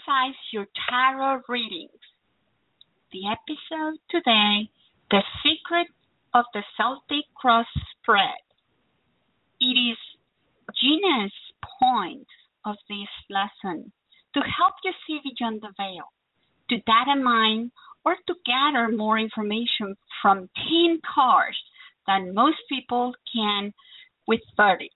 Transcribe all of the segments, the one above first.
Supersize Your Tarot Readings. The episode today, The Secret of the Celtic Cross Spread. It is Gina's point of this lesson to help you see beyond the veil, to data mine, or to gather more information from 10 cards than most people can with 30.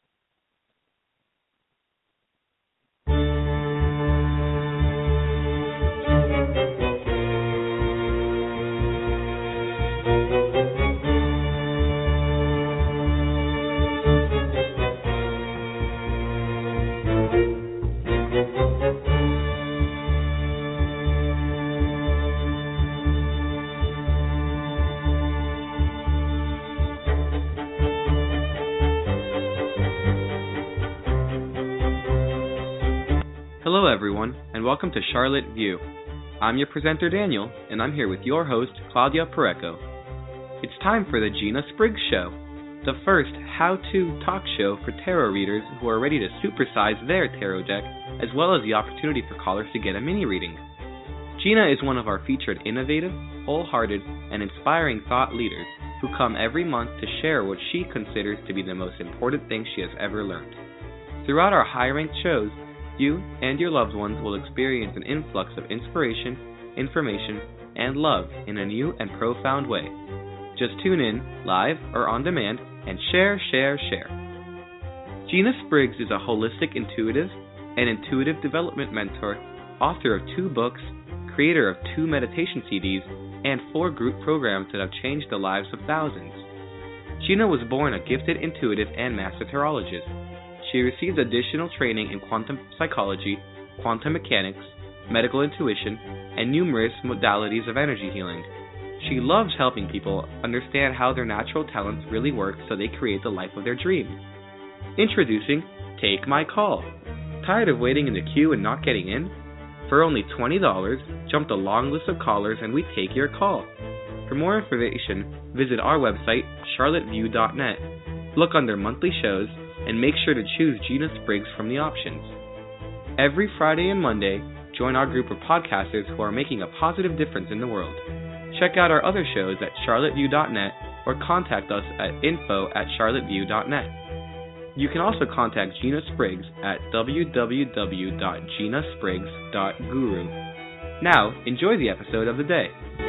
Hello everyone, and welcome to Charlotte View. I'm your presenter Daniel, and I'm here with your host Claudia Pareco. It's time for the Gina Spriggs Show, the first how-to talk show for tarot readers who are ready to supersize their tarot deck, as well as the opportunity for callers to get a mini reading. Gina is one of our featured innovative, wholehearted, and inspiring thought leaders who come every month to share what she considers to be the most important thing she has ever learned. Throughout our high-ranked shows, you and your loved ones will experience an influx of inspiration, information, and love in a new and profound way. Just tune in, live or on demand, and share. Gina Spriggs is a holistic intuitive and intuitive development mentor, author of 2 books, creator of 2 meditation CDs, and 4 group programs that have changed the lives of thousands. Gina was born a gifted intuitive and master tarologist. She received additional training in quantum psychology, quantum mechanics, medical intuition, and numerous modalities of energy healing. She loves helping people understand how their natural talents really work so they create the life of their dreams. Introducing Take My Call. Tired of waiting in the queue and not getting in? For only $20, jump the long list of callers and we take your call. For more information, visit our website, charlotteview.net. Look under monthly shows and make sure to choose Gina Spriggs from the options. Every Friday and Monday, join our group of podcasters who are making a positive difference in the world. Check out our other shows at charlotteview.net or contact us at info@charlotteview.net. You can also contact Gina Spriggs at www.ginaspriggs.guru. Now, enjoy the episode of the day.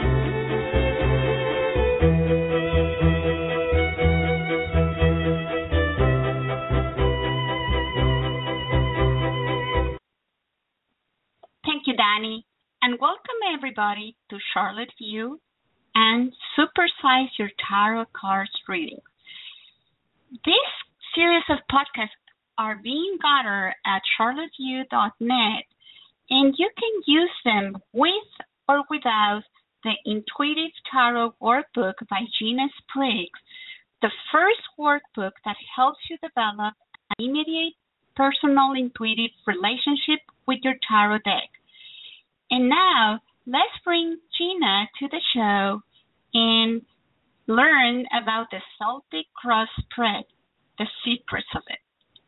Thank you, Danny, and welcome everybody to Charlotte View and Supersize Your Tarot Cards Reading. This series of podcasts are being gathered at charlotteview.net, and you can use them with or without the Intuitive Tarot Workbook by Gina Spriggs, the first workbook that helps you develop an immediate personal intuitive relationship with your tarot deck. And now, let's bring Gina to the show and learn about the Celtic Cross Spread, the secrets of it.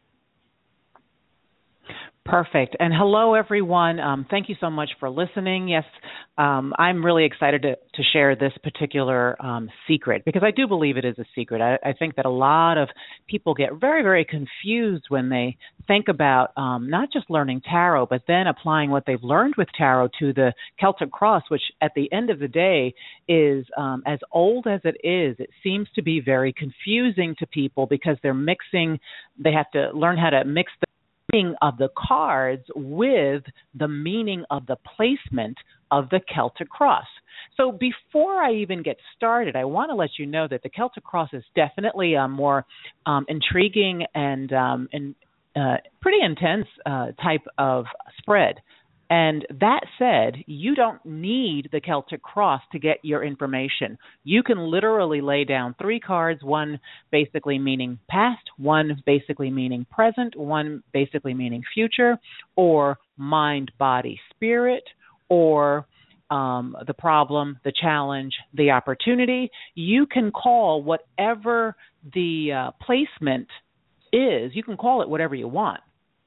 Perfect. And hello, everyone. Thank you so much for listening. Yes, I'm really excited to share this particular secret because I do believe it is a secret. I think that a lot of people get very, very confused when they think about not just learning tarot, but then applying what they've learned with tarot to the Celtic Cross, which at the end of the day is as old as it is. It seems to be very confusing to people because they have to learn how to mix the meaning of the cards with the meaning of the placement of the Celtic Cross. So before I even get started, I want to let you know that the Celtic Cross is definitely a more intriguing and pretty intense type of spread. And that said, you don't need the Celtic Cross to get your information. You can literally lay down 3 cards, one basically meaning past, one basically meaning present, one basically meaning future, or mind, body, spirit, or the problem, the challenge, the opportunity. You can call whatever the placement is. You can call it whatever you want.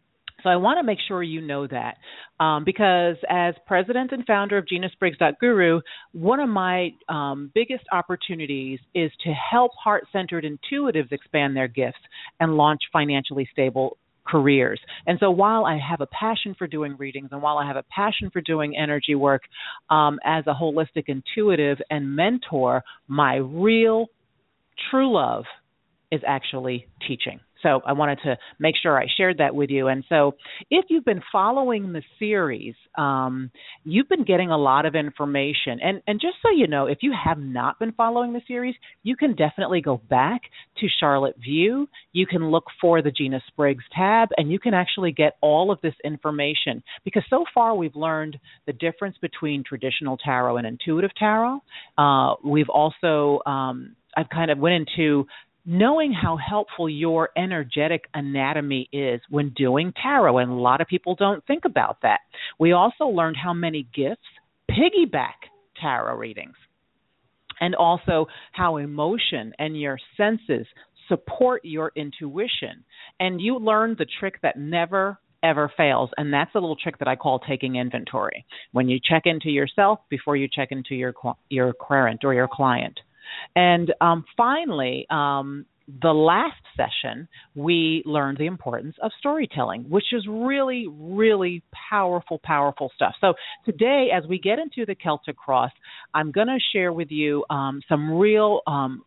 So I want to make sure you know that because as president and founder of GinaSpriggs.Guru, one of my biggest opportunities is to help heart-centered intuitives expand their gifts and launch financially stable careers. And so while I have a passion for doing readings and while I have a passion for doing energy work as a holistic intuitive and mentor, my real true love is actually teaching. So I wanted to make sure I shared that with you. And so if you've been following the series, you've been getting a lot of information. And just so you know, if you have not been following the series, you can definitely go back to Charlotte View. You can look for the Gina Spriggs tab, and you can actually get all of this information. Because so far we've learned the difference between traditional tarot and intuitive tarot. We've also, I've kind of went into knowing how helpful your energetic anatomy is when doing tarot, and a lot of people don't think about that. We also learned how many gifts piggyback tarot readings, and also how emotion and your senses support your intuition. And you learned the trick that never, ever fails, and that's a little trick that I call taking inventory. When you check into yourself before you check into your querent or your client. And finally, the last session, we learned the importance of storytelling, which is really, really powerful, powerful stuff. So today, as we get into the Celtic Cross, I'm going to share with you some real,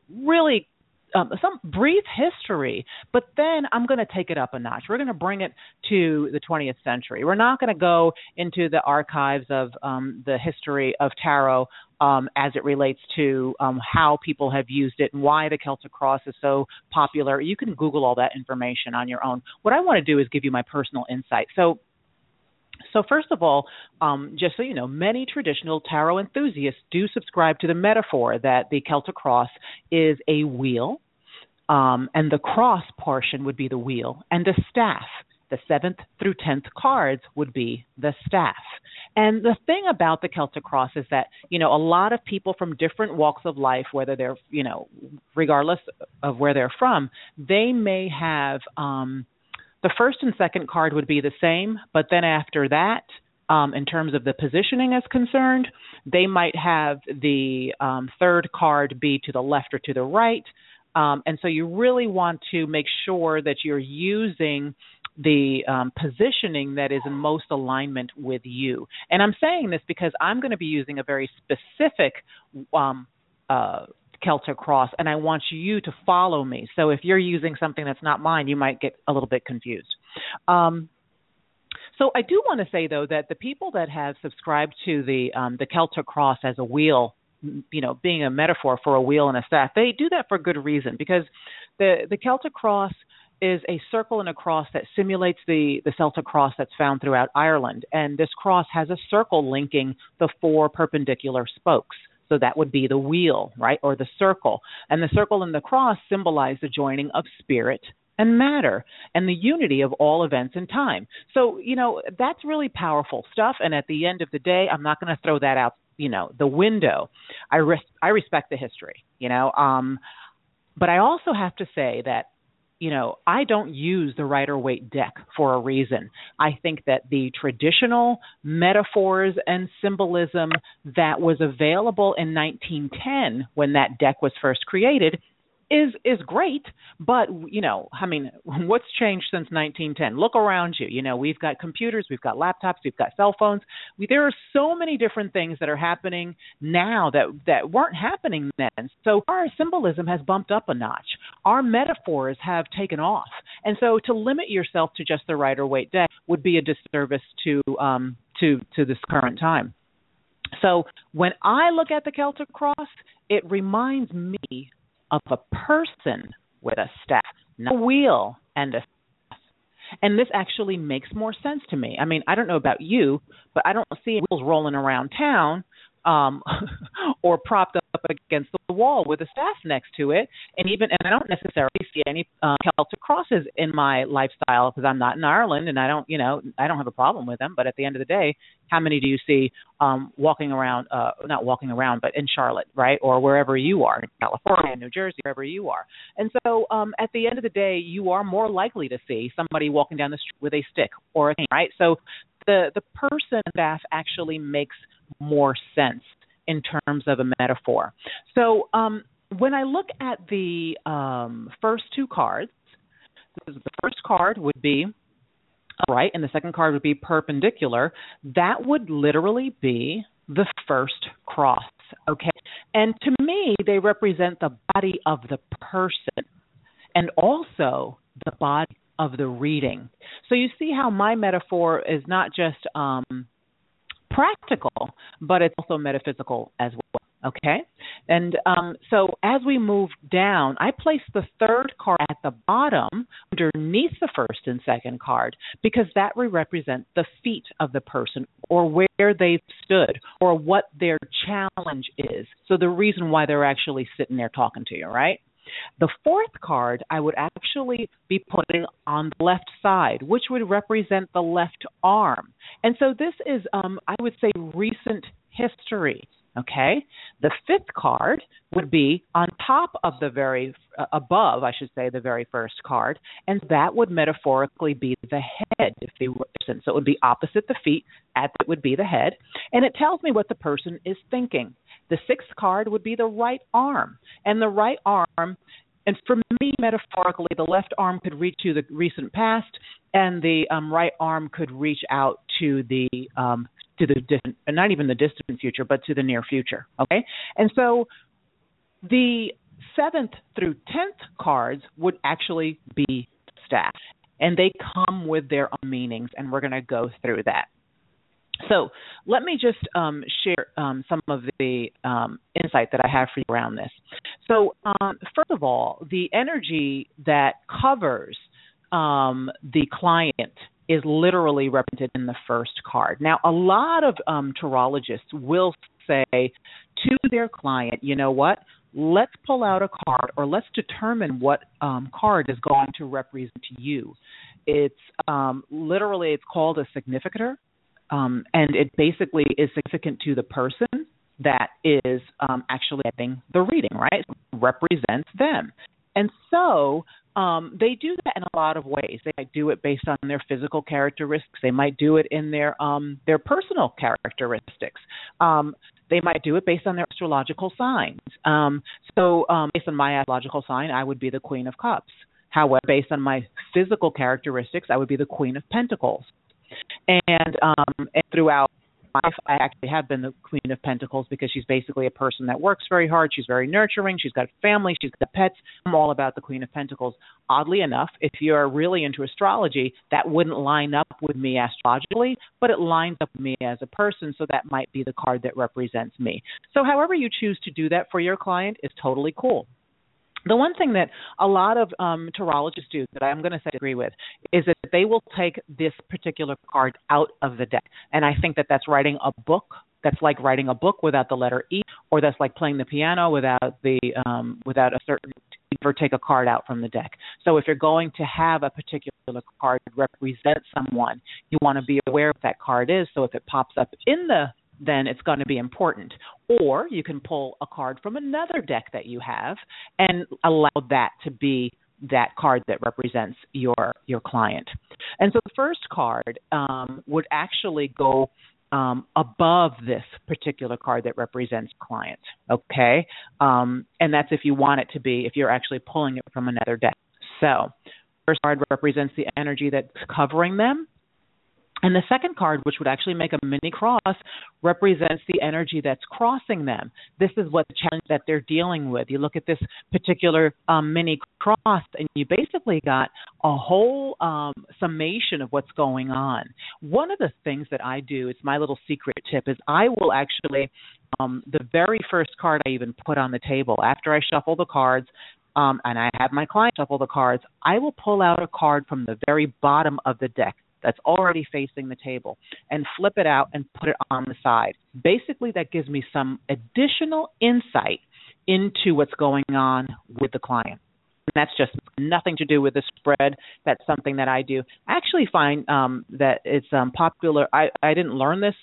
some brief history, but then I'm going to take it up a notch. We're going to bring it to the 20th century. We're not going to go into the archives of the history of tarot as it relates to how people have used it and why the Celtic Cross is so popular. You can Google all that information on your own. What I want to do is give you my personal insight. So first of all, just so you know, many traditional tarot enthusiasts do subscribe to the metaphor that the Celtic Cross is a wheel, and the cross portion would be the wheel, and a staff. The 7th through 10th cards would be the staff. And the thing about the Celtic Cross is that, you know, a lot of people from different walks of life, whether they're, you know, regardless of where they're from, they may have the first and second card would be the same, but then after that, in terms of the positioning is concerned, they might have the third card be to the left or to the right. And so you really want to make sure that you're using the positioning that is in most alignment with you. And I'm saying this because I'm going to be using a very specific Celtic Cross, and I want you to follow me. So if you're using something that's not mine, you might get a little bit confused. So I do want to say, though, that the people that have subscribed to the Celtic Cross as a wheel, you know, being a metaphor for a wheel and a staff, they do that for good reason, because the Celtic Cross is a circle and a cross that simulates the Celtic cross that's found throughout Ireland. And this cross has a circle linking the 4 perpendicular spokes. So that would be the wheel, right, or the circle. And the circle and the cross symbolize the joining of spirit and matter and the unity of all events in time. So, you know, that's really powerful stuff. And at the end of the day, I'm not going to throw that out, you know, the window. I respect the history, you know, but I also have to say that, you know, I don't use the Rider-Waite deck for a reason. I think that the traditional metaphors and symbolism that was available in 1910 when that deck was first created is great, but, you know, I mean, what's changed since 1910? Look around you. You know, we've got computers, we've got laptops, we've got cell phones. There are so many different things that are happening now that weren't happening then. So our symbolism has bumped up a notch. Our metaphors have taken off. And so to limit yourself to just the Rider-Waite deck would be a disservice to this current time. So when I look at the Celtic Cross, it reminds me of a person with a staff, not a wheel and a staff. And this actually makes more sense to me. I mean, I don't know about you, but I don't see wheels rolling around town um, or propped up against the wall with a staff next to it. And I don't necessarily see any Celtic crosses in my lifestyle because I'm not in Ireland and I don't have a problem with them. But at the end of the day, how many do you see walking around, not walking around, but in Charlotte, right? Or wherever you are, in California, New Jersey, wherever you are. And so at the end of the day, you are more likely to see somebody walking down the street with a stick or a cane, right? So the person staff actually makes more sense in terms of a metaphor. So when I look at the first two cards, the first card would be right, and the second card would be perpendicular. That would literally be the first cross, okay? And to me, they represent the body of the person and also the body of the reading. So you see how my metaphor is not just practical, but it's also metaphysical as well, okay? And so as we move down, I place the third card at the bottom underneath the first and second card because that will represent the feet of the person or where they've stood or what their challenge is. So the reason why they're actually sitting there talking to you, right? The fourth card I would actually be putting on the left side, which would represent the left arm. And so this is, I would say, recent history, okay? The fifth card would be on top of the above, I should say, the very first card, and that would metaphorically be the head, if they were. So it would be opposite the feet, it would be the head, and it tells me what the person is thinking. The sixth card would be the right arm. And the right arm, and for me, metaphorically, the left arm could reach to the recent past, and the right arm could reach out to the distant, not even the distant future, but to the near future. Okay? And so the 7th through 10th cards would actually be staff. And they come with their own meanings, and we're going to go through that. So let me just share some of the insight that I have for you around this. So first of all, the energy that covers the client is literally represented in the first card. Now, a lot of tarologists will say to their client, you know what, let's pull out a card or let's determine what card is going to represent you. It's literally, it's called a significator. And it basically is significant to the person that is actually getting the reading, right? It represents them. And so they do that in a lot of ways. They might do it based on their physical characteristics. They might do it in their personal characteristics. They might do it based on their astrological signs. So based on my astrological sign, I would be the Queen of Cups. However, based on my physical characteristics, I would be the Queen of Pentacles. And throughout life, I actually have been the Queen of Pentacles because she's basically a person that works very hard. She's very nurturing. She's got a family. She's got pets. I'm all about the Queen of Pentacles. Oddly enough, if you're really into astrology, that wouldn't line up with me astrologically, but it lines up with me as a person, so that might be the card that represents me. So however you choose to do that for your client is totally cool. The one thing that a lot of tarologists do that I'm going to say agree with is that they will take this particular card out of the deck. And I think that that's writing a book. That's like writing a book without the letter E, or that's like playing the piano without a certain, or take a card out from the deck. So if you're going to have a particular card represent someone, you want to be aware of what that card is. So if it pops up then it's going to be important. Or you can pull a card from another deck that you have and allow that to be that card that represents your client. And so the first card would actually go above this particular card that represents client, okay? And that's if you want it to be, if you're actually pulling it from another deck. So first card represents the energy that's covering them. And the second card, which would actually make a mini cross, represents the energy that's crossing them. This is what the challenge that they're dealing with. You look at this particular mini cross, and you basically got a whole summation of what's going on. One of the things that I do, it's my little secret tip, is I will actually, the very first card I even put on the table, after I shuffle the cards, and I have my client shuffle the cards, I will pull out a card from the very bottom of the deck. that's already facing the table and flip it out and put it on the side. Basically, that gives me some additional insight into what's going on with the client. And that's just nothing to do with the spread. That's something that I do. I actually find that it's popular. I didn't learn this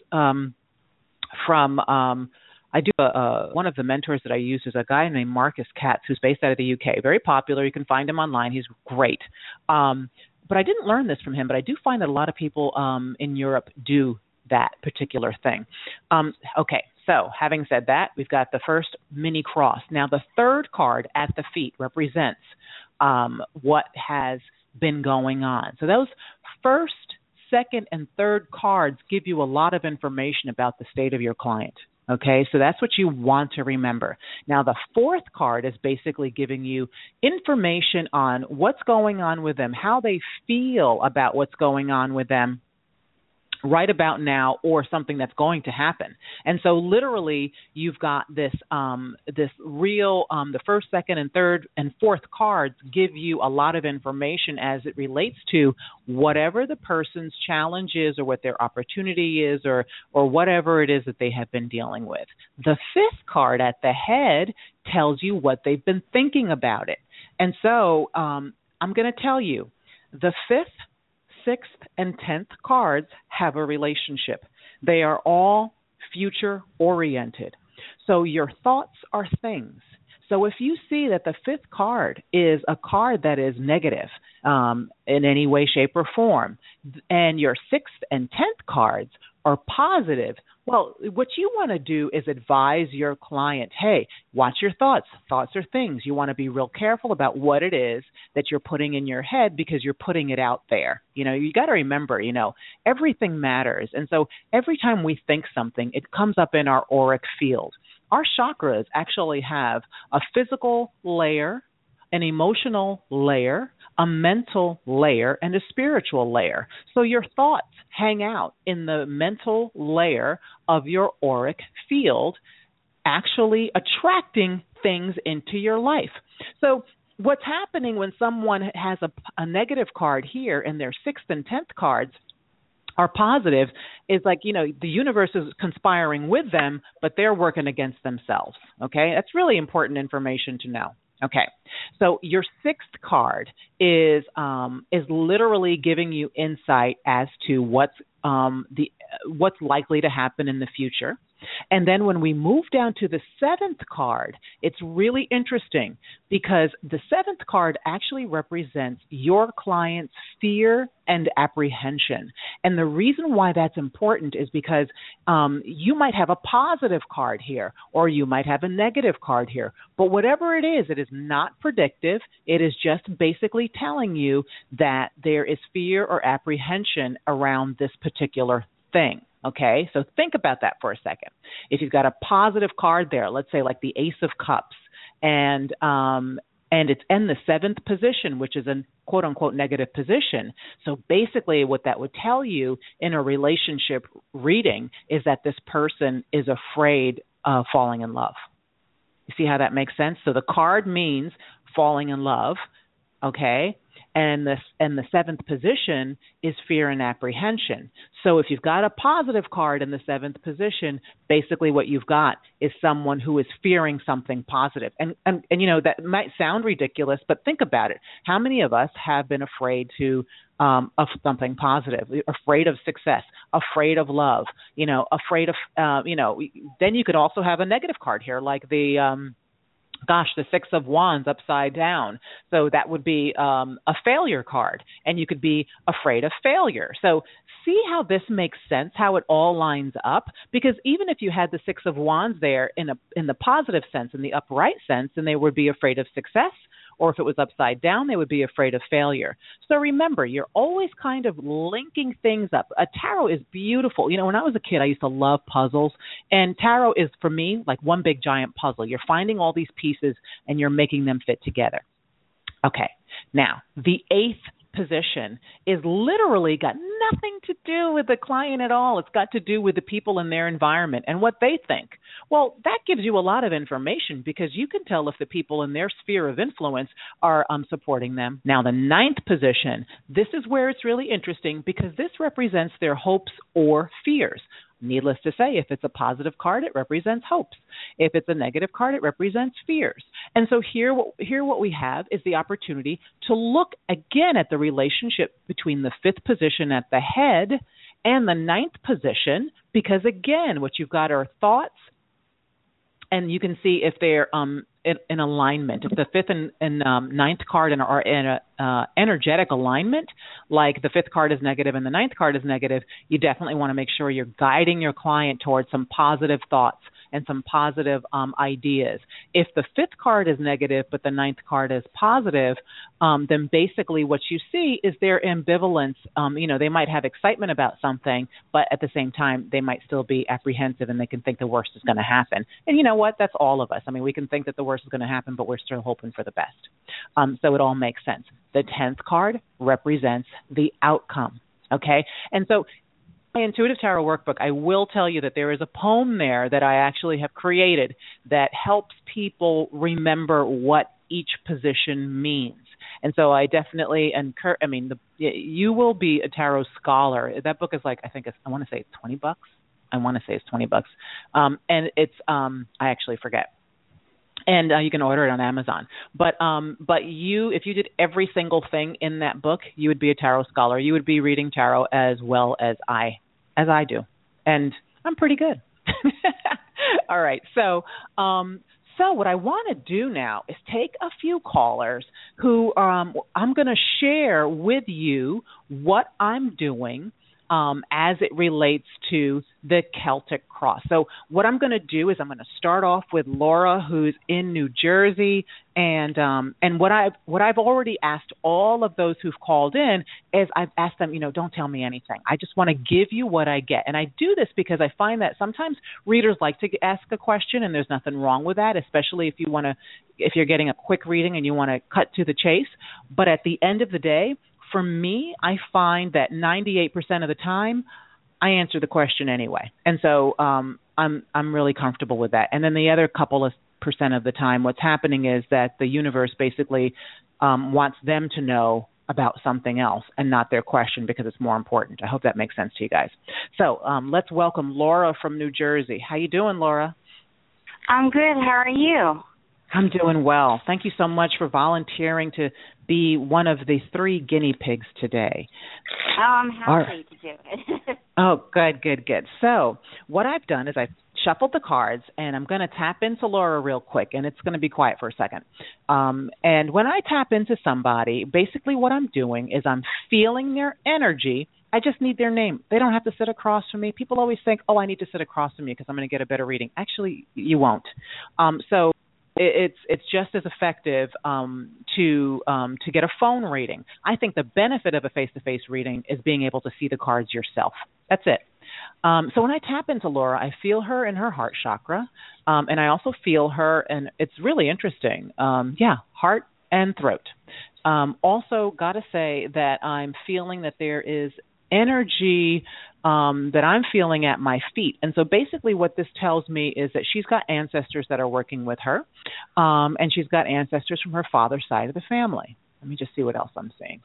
from I do one of the mentors that I use is a guy named Marcus Katz, who's based out of the UK. Very popular. You can find him online. He's great. But I didn't learn this from him, but I do find that a lot of people in Europe do that particular thing. Okay, so having said that, we've got the first mini cross. Now, the third card at the feet represents what has been going on. So those first, second, and third cards give you a lot of information about the state of your client. Okay, so that's what you want to remember. Now, the fourth card is basically giving you information on what's going on with them, how they feel about what's going on with them right about now, or something that's going to happen. And so literally you've got this this real the first, second, and third and fourth cards give you a lot of information as it relates to whatever the person's challenge is, or what their opportunity is, or whatever it is that they have been dealing with. The fifth card at the head tells you what they've been thinking about it. And so I'm going to tell you, the fifth, 6th, and 10th cards have a relationship. They are all future-oriented. So your thoughts are things. So if you see that the 5th card is a card that is negative in any way, shape, or form, and your 6th and 10th cards are positive, well, what you want to do is advise your client, hey, watch your thoughts. Thoughts are things. You want to be real careful about what it is that you're putting in your head, because you're putting it out there. You got to remember, everything matters. And so every time we think something, it comes up in our auric field. Our chakras actually have a physical layer, an emotional layer, a mental layer, and a spiritual layer. So your thoughts hang out in the mental layer of your auric field, actually attracting things into your life. So what's happening when someone has a negative card here and their 6th and 10th cards are positive is like, the universe is conspiring with them, but they're working against themselves. Okay? That's really important information to know. Okay, so your 6th card is literally giving you insight as to what's likely to happen in the future. And then when we move down to the 7th card, it's really interesting, because the 7th card actually represents your client's fear and apprehension. And the reason why that's important is because you might have a positive card here, or you might have a negative card here. But whatever it is not predictive. It is just basically telling you that there is fear or apprehension around this particular thing. Okay, so think about that for a second. If you've got a positive card there, let's say like the Ace of Cups, and it's in the 7th position, which is a quote-unquote negative position. So basically what that would tell you in a relationship reading is that this person is afraid of falling in love. You see how that makes sense? So the card means falling in love, okay? And the 7th position is fear and apprehension. So if you've got a positive card in the 7th position, basically what you've got is someone who is fearing something positive. And that might sound ridiculous, but think about it. How many of us have been afraid of something positive, afraid of success, afraid of love, afraid of, then you could also have a negative card here, like the 6 of Wands upside down. So that would be a failure card, and you could be afraid of failure. So see how this makes sense, how it all lines up? Because even if you had the 6 of Wands there in the positive sense, in the upright sense, then they would be afraid of success. Or if it was upside down, they would be afraid of failure. So remember, you're always kind of linking things up. A tarot is beautiful. When I was a kid, I used to love puzzles. And tarot is, for me, like one big giant puzzle. You're finding all these pieces and you're making them fit together. Okay. Now, the 8th position is literally got nothing to do with the client at all. It's got to do with the people in their environment and what they think. Well, that gives you a lot of information because you can tell if the people in their sphere of influence are supporting them. Now, the 9th position, this is where it's really interesting because this represents their hopes or fears. Needless to say, if it's a positive card, it represents hopes. If it's a negative card, it represents fears. And so here what we have is the opportunity to look again at the relationship between the 5th position at the head and the 9th position, because again, what you've got are thoughts, and you can see if they're in alignment. If the 5th and 9th card are in a energetic alignment, like the 5th card is negative and the 9th card is negative, you definitely want to make sure you're guiding your client towards some positive thoughts and some positive ideas. If the 5th card is negative but the 9th card is positive, then basically what you see is their ambivalence. They might have excitement about something, but at the same time, they might still be apprehensive and they can think the worst is going to happen. And you know what? That's all of us. I mean, we can think that the worst is going to happen, but we're still hoping for the best. So it all makes sense. The 10th card represents the outcome, okay? And so my Intuitive Tarot Workbook, I will tell you that there is a poem there that I actually have created that helps people remember what each position means. And so I definitely encourage, you will be a tarot scholar. That book is like, I want to say it's $20. I want to say it's $20. And it's, I actually forget. And you can order it on Amazon. But if you did every single thing in that book, you would be a tarot scholar. You would be reading tarot as well as I do. And I'm pretty good. All right. So what I want to do now is take a few callers who I'm going to share with you what I'm doing as it relates to the Celtic Cross. So what I'm going to do is I'm going to start off with Laura, who's in New Jersey, and what I've already asked all of those who've called in is I've asked them, don't tell me anything. I just want to give you what I get, and I do this because I find that sometimes readers like to ask a question, and there's nothing wrong with that, especially if you're getting a quick reading and you want to cut to the chase. But at the end of the day, for me, I find that 98% of the time, I answer the question anyway, and so I'm really comfortable with that. And then the other couple of percent of the time, what's happening is that the universe basically wants them to know about something else and not their question because it's more important. I hope that makes sense to you guys. So let's welcome Laura from New Jersey. How you doing, Laura? I'm good. How are you? I'm doing well. Thank you so much for volunteering to be one of the 3 guinea pigs today. Oh, I'm happy to do it. Oh, good. So what I've done is I've shuffled the cards, and I'm going to tap into Laura real quick, and it's going to be quiet for a second. And when I tap into somebody, basically what I'm doing is I'm feeling their energy. I just need their name. They don't have to sit across from me. People always think, oh, I need to sit across from you because I'm going to get a better reading. Actually, you won't. So it's just as effective to get a phone reading. I think the benefit of a face-to-face reading is being able to see the cards yourself. That's it. So when I tap into Laura, I feel her in her heart chakra, and I also feel her, and it's really interesting. Heart and throat. Also, got to say that I'm feeling that there is energy that I'm feeling at my feet. And so basically what this tells me is that she's got ancestors that are working with her, and she's got ancestors from her father's side of the family. Let me just see what else I'm seeing.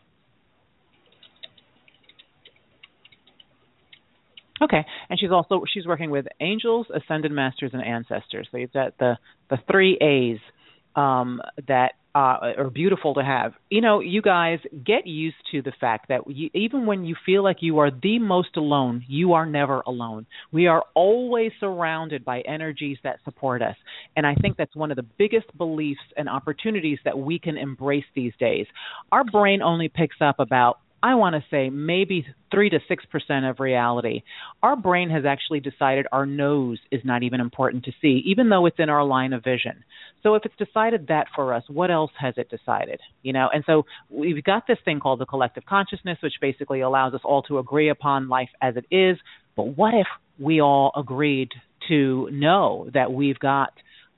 Okay, and she's working with angels, ascended masters, and ancestors. So you've got the 3 A's that are beautiful to have. You guys get used to the fact that even when you feel like you are the most alone, you are never alone. We are always surrounded by energies that support us. And I think that's one of the biggest beliefs and opportunities that we can embrace these days. Our brain only picks up about, I want to say, maybe 3 to 6% of reality. Our brain has actually decided our nose is not even important to see, even though it's in our line of vision. So if it's decided that for us, what else has it decided? And so we've got this thing called the collective consciousness, which basically allows us all to agree upon life as it is. But what if we all agreed to know that we've got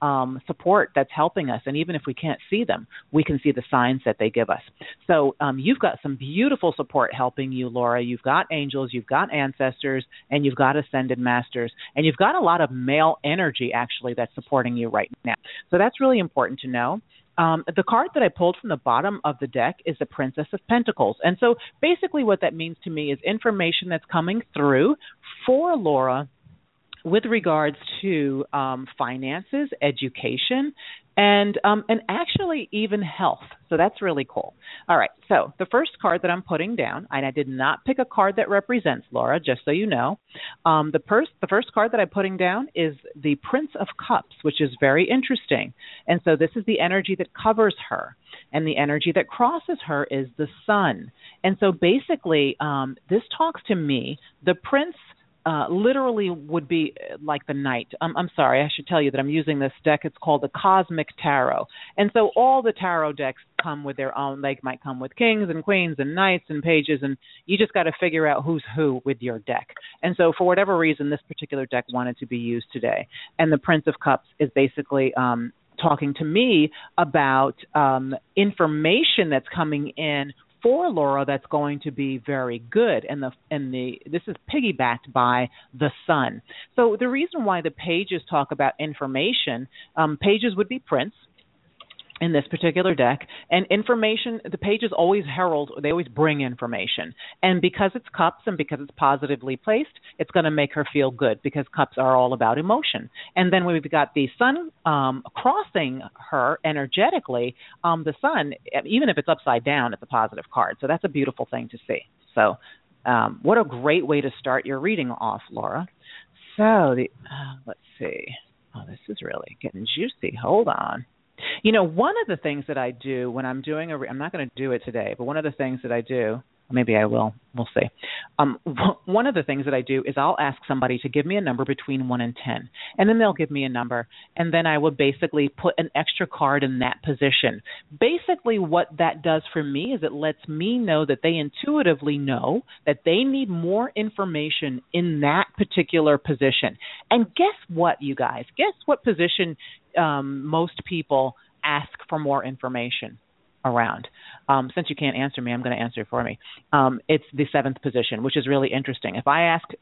support that's helping us. And even if we can't see them, we can see the signs that they give us. So you've got some beautiful support helping you, Laura. You've got angels, you've got ancestors, and you've got ascended masters. And you've got a lot of male energy, actually, that's supporting you right now. So that's really important to know. The card that I pulled from the bottom of the deck is the Princess of Pentacles. And so basically what that means to me is information that's coming through for Laura with regards to finances, education, and actually even health. So that's really cool. All right, so the first card that I'm putting down, and I did not pick a card that represents Laura, just so you know. The first card that I'm putting down is the Prince of Cups, which is very interesting. And so this is the energy that covers her. And the energy that crosses her is the sun. And so basically, this talks to me, the Prince literally would be like the knight. I'm sorry, I should tell you that I'm using this deck. It's called the Cosmic Tarot. And so all the tarot decks come with their own. They might come with kings and queens and knights and pages, and you just got to figure out who's who with your deck. And so for whatever reason, this particular deck wanted to be used today. And the Prince of Cups is basically talking to me about information that's coming in for Laura that's going to be very good, and this is piggybacked by the sun. So the reason why the pages talk about information, pages would be Prince in this particular deck, and information, the pages always herald, they always bring information. And because it's cups and because it's positively placed, it's going to make her feel good because cups are all about emotion. And then we've got the sun crossing her energetically, the sun, even if it's upside down, it's a positive card. So that's a beautiful thing to see. So what a great way to start your reading off, Laura. So let's see. Oh, this is really getting juicy. Hold on. You know, one of the things that I do when I'm doing I'm not going to do it today, but one of the things that I do, maybe I will, we'll see. One of the things that I do is I'll ask somebody to give me a number between 1 and 10, and then they'll give me a number, and then I will basically put an extra card in that position. Basically what that does for me is it lets me know that they intuitively know that they need more information in that particular position. And guess what, you guys? Guess what position most people ask for more information around? Since you can't answer me, I'm going to answer for me. It's the 7th position, which is really interesting. If I ask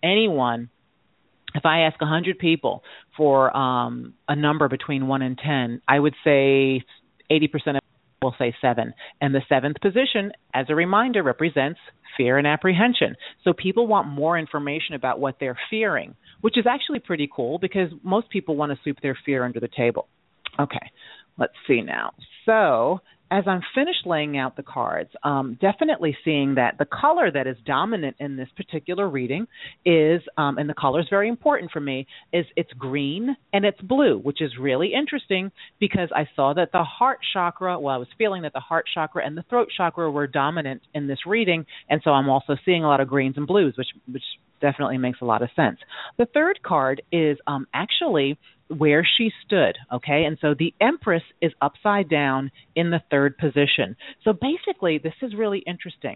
100 people for a number between 1 and 10, I would say 80% of them will say 7. And the 7th position, as a reminder, represents fear and apprehension. So people want more information about what they're fearing, which is actually pretty cool because most people want to sweep their fear under the table. Okay, let's see now. So as I'm finished laying out the cards, definitely seeing that the color that is dominant in this particular reading is, and the color is very important for me, is it's green and it's blue, which is really interesting because I saw that the heart chakra, I was feeling that the heart chakra and the throat chakra were dominant in this reading, and so I'm also seeing a lot of greens and blues, which definitely makes a lot of sense. The third card is actually where she stood, okay? And so the Empress is upside down in the 3rd position. So basically, this is really interesting.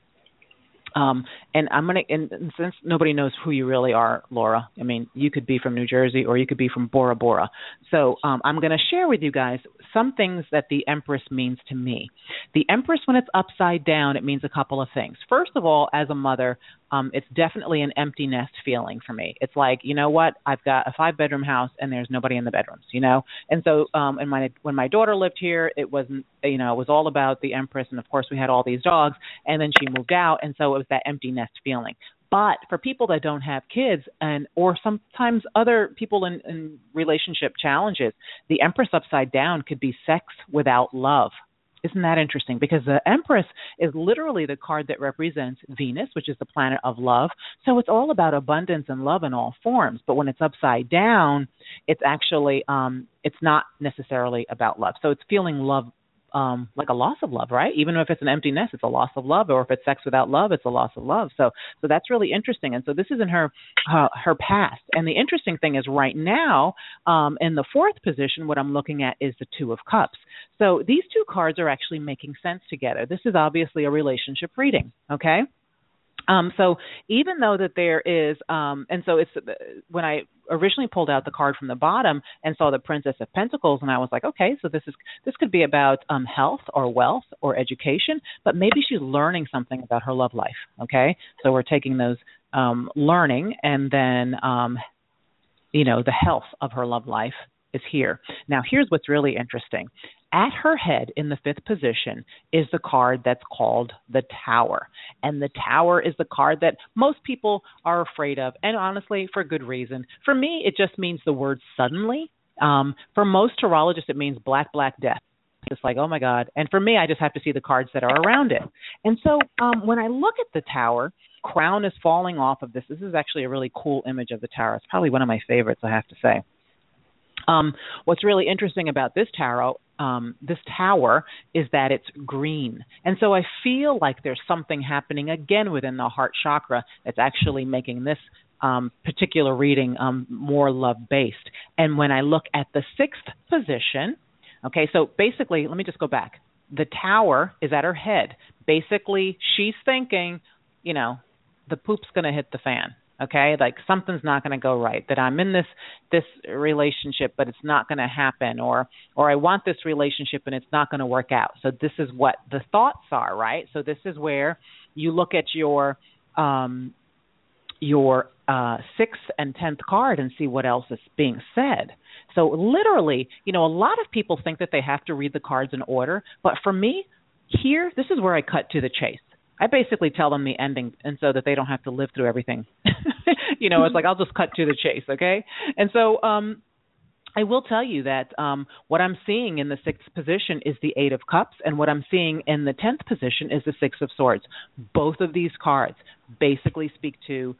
And since nobody knows who you really are, Laura, I mean, you could be from New Jersey or you could be from Bora Bora. So I'm going to share with you guys some things that the Empress means to me. The Empress, when it's upside down, it means a couple of things. First of all, as a mother, it's definitely an empty nest feeling for me. It's like, you know what, I've got a 5-bedroom house and there's nobody in the bedrooms, you know? And so when my daughter lived here, it wasn't, it was all about the Empress. And of course we had all these dogs, and then she moved out. And so it was that empty nest feeling. But for people that don't have kids or sometimes other people in relationship challenges, the Empress upside down could be sex without love. Isn't that interesting? Because the Empress is literally the card that represents Venus, which is the planet of love. So it's all about abundance and love in all forms. But when it's upside down, it's actually, it's not necessarily about love. So it's feeling love, like a loss of love, right? Even if it's an empty nest, it's a loss of love. Or if it's sex without love, it's a loss of love. So that's really interesting. And so this is in her past. And the interesting thing is right now, in the 4th position, what I'm looking at is the 2 of Cups. So these 2 cards are actually making sense together. This is obviously a relationship reading, okay? So even though that there is, and so it's when I originally pulled out the card from the bottom and saw the Princess of Pentacles, and I was like, okay, so this could be about health or wealth or education, but maybe she's learning something about her love life. Okay, so we're taking those learning, and then the health of her love life is here. Now, here's what's really interesting. At her head in the 5th position is the card that's called the Tower. And the Tower is the card that most people are afraid of, and honestly, for good reason. For me, it just means the word suddenly. For most tarologists, it means black, black death. It's like, oh my God. And for me, I just have to see the cards that are around it. And so when I look at the Tower, crown is falling off of this. This is actually a really cool image of the Tower. It's probably one of my favorites, I have to say. What's really interesting about this tower is that it's green. And so I feel like there's something happening again within the heart chakra that's actually making this particular reading more love-based. And when I look at the 6th position, okay, so basically, let me just go back. The Tower is at her head. Basically, she's thinking, the poop's going to hit the fan. Okay, like something's not going to go right, that I'm in this relationship, but it's not going to happen, or I want this relationship and it's not going to work out. So this is what the thoughts are, right? So this is where you look at your 6th and 10th card and see what else is being said. So literally, a lot of people think that they have to read the cards in order, but for me, here, this is where I cut to the chase. I basically tell them the ending, and so that they don't have to live through everything. It's like I'll just cut to the chase, okay? And so I will tell you that what I'm seeing in the 6th position is the 8 of Cups, and what I'm seeing in the 10th position is the 6 of Swords. Both of these cards basically speak to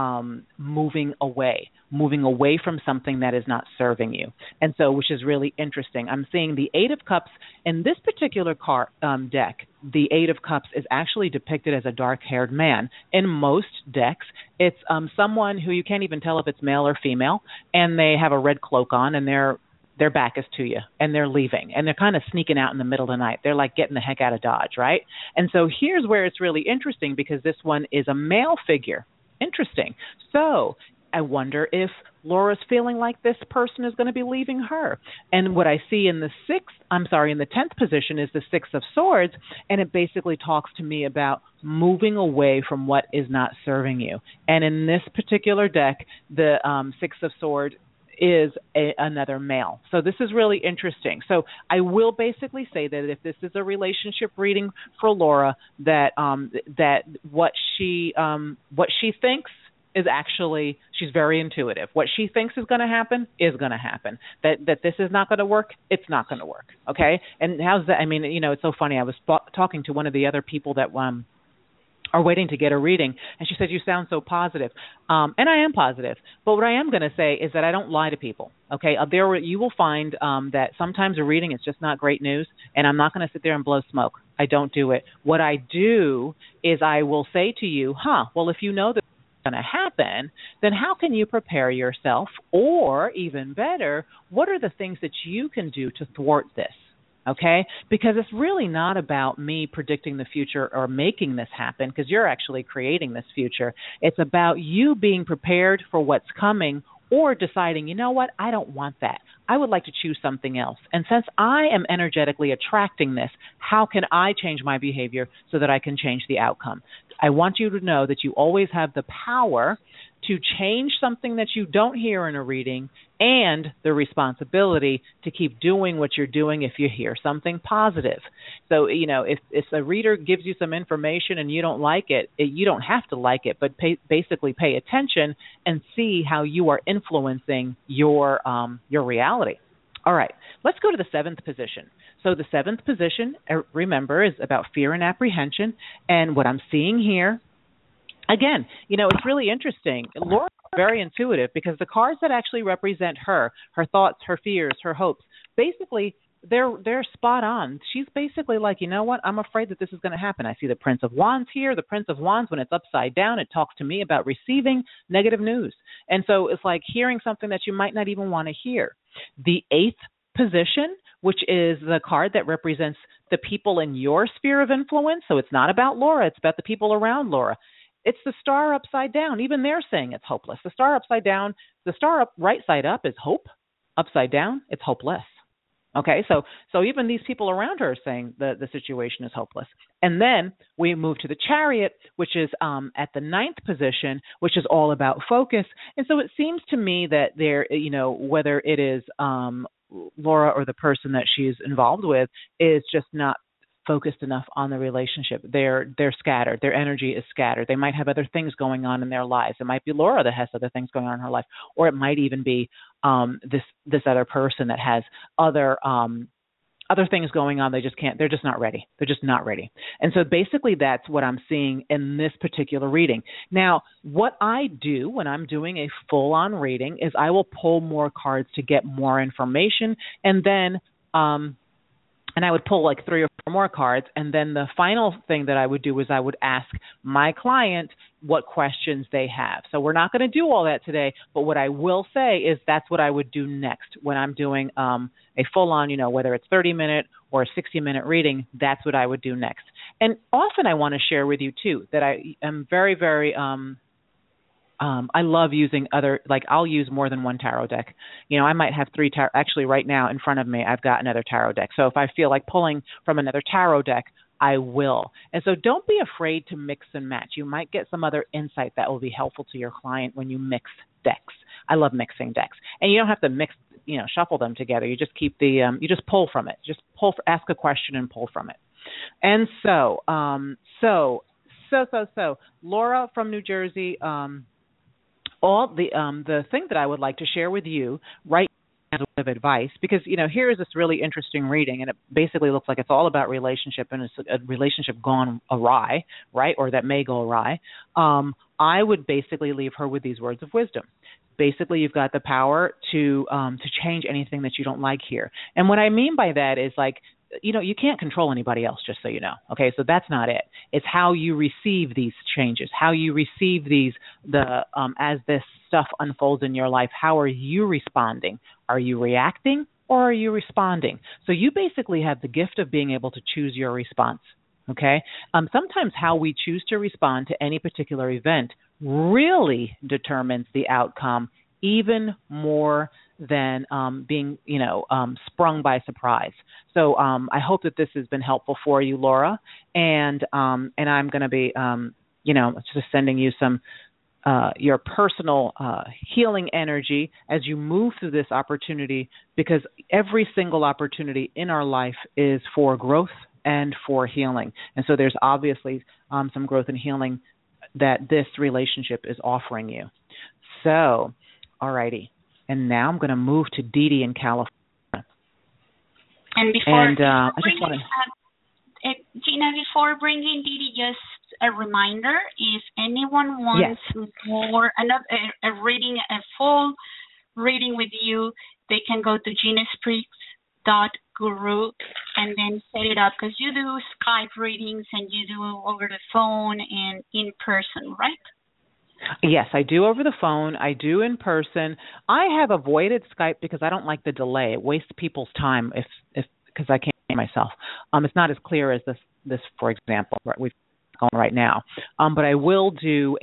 moving away from something that is not serving you. And so, which is really interesting. I'm seeing the 8 of Cups in this particular deck. The 8 of Cups is actually depicted as a dark-haired man. In most decks, it's someone who you can't even tell if it's male or female, and they have a red cloak on, and their back is to you, and they're leaving, and they're kind of sneaking out in the middle of the night. They're like getting the heck out of Dodge, right? And so here's where it's really interesting, because this one is a male figure. Interesting. So I wonder if Laura's feeling like this person is going to be leaving her. And what I see in the 10th position is the 6 of Swords, and it basically talks to me about moving away from what is not serving you. And in this particular deck, the 6 of Swords is another male. So this is really interesting. So I will basically say that if this is a relationship reading for Laura, that what she thinks is actually, she's very intuitive. What she thinks is going to happen is going to happen. That this is not going to work, it's not going to work. Okay? And how's that? I mean, it's so funny. I was talking to one of the other people that are waiting to get a reading, and she said, you sound so positive. And I am positive. But what I am going to say is that I don't lie to people. Okay? You will find that sometimes a reading is just not great news, and I'm not going to sit there and blow smoke. I don't do it. What I do is I will say to you, well, if you know that going to happen, then how can you prepare yourself? Or even better, what are the things that you can do to thwart this? Okay? Because it's really not about me predicting the future or making this happen, because you're actually creating this future. It's about you being prepared for what's coming, or deciding, you know what, I don't want that. I would like to choose something else. And since I am energetically attracting this, how can I change my behavior so that I can change the outcome? I want you to know that you always have the power to change something that you don't hear in a reading, and the responsibility to keep doing what you're doing if you hear something positive. So, if a reader gives you some information and you don't like it, you don't have to like it, but basically pay attention and see how you are influencing your reality. All right, let's go to the 7th position. So the 7th position, remember, is about fear and apprehension. And what I'm seeing here, again, it's really interesting. Laura's very intuitive, because the cards that actually represent her thoughts, her fears, her hopes, basically they're spot on. She's basically like, you know what, I'm afraid that this is going to happen. I see the Prince of Wands here. The Prince of Wands, when it's upside down, it talks to me about receiving negative news. And so it's like hearing something that you might not even want to hear. The 8th position, which is the card that represents the people in your sphere of influence. So it's not about Laura. It's about the people around Laura. It's the star upside down. Even they're saying it's hopeless. The star upside down, the star up right side up is hope. Upside down, it's hopeless. Okay, so even these people around her are saying the situation is hopeless. And then we move to the Chariot, which is at the 9th position, which is all about focus. And so it seems to me that there, whether it is Laura or the person that she's involved with is just not focused enough on the relationship. They're scattered. Their energy is scattered. They might have other things going on in their lives. It might be Laura that has other things going on in her life, or it might even be this other person that has other things going on. They're just not ready. They're just not ready. And so basically that's what I'm seeing in this particular reading. Now, what I do when I'm doing a full-on reading is I will pull more cards to get more information, and then and I would pull like 3 or 4 more cards. And then the final thing that I would do is I would ask my client what questions they have. So we're not going to do all that today, but what I will say is that's what I would do next when I'm doing a full-on, whether it's 30-minute or a 60-minute reading, that's what I would do next. And often I want to share with you, too, that I am very, very I love using I'll use more than one tarot deck. I might have 3 tarot. Actually, right now in front of me, I've got another tarot deck. So if I feel like pulling from another tarot deck, I will. And so don't be afraid to mix and match. You might get some other insight that will be helpful to your client when you mix decks. I love mixing decks. And you don't have to shuffle them together. You just keep you just pull from it. Just ask a question and pull from it. And so Laura from New Jersey, all the thing that I would like to share with you right now as a bit of advice, because here is this really interesting reading, and it basically looks like it's all about relationship, and it's a relationship gone awry, right, or that may go awry. I would basically leave her with these words of wisdom. Basically, you've got the power to change anything that you don't like here, and what I mean by that is you can't control anybody else, just so you know. Okay, so that's not it. It's how you receive these changes, how you receive as this stuff unfolds in your life. How are you responding? Are you reacting or are you responding? So you basically have the gift of being able to choose your response. Okay, sometimes how we choose to respond to any particular event really determines the outcome, even more than being, sprung by surprise. So I hope that this has been helpful for you, Laura. And I'm going to be, just sending you some your personal healing energy as you move through this opportunity, because every single opportunity in our life is for growth and for healing. And so there's obviously some growth and healing that this relationship is offering you. So, all righty. And now I'm going to move to Dee Dee in California. And before I just want to, Gina, before bringing Dee Dee, just a reminder: if anyone wants more, a reading, a full reading with you, they can go to GinaSpriggs.guru and then set it up, because you do Skype readings and you do over the phone and in person, right? Yes, I do over the phone. I do in person. I have avoided Skype because I don't like the delay. It wastes people's time because I can't hear myself. It's not as clear as this for example, we've going right now. But I will do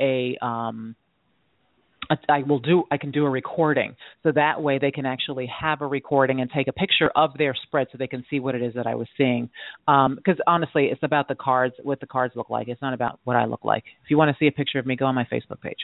I can do a recording, so that way they can actually have a recording and take a picture of their spread so they can see what it is that I was seeing. Because honestly, it's about the cards, what the cards look like. It's not about what I look like. If you want to see a picture of me, go on my Facebook page.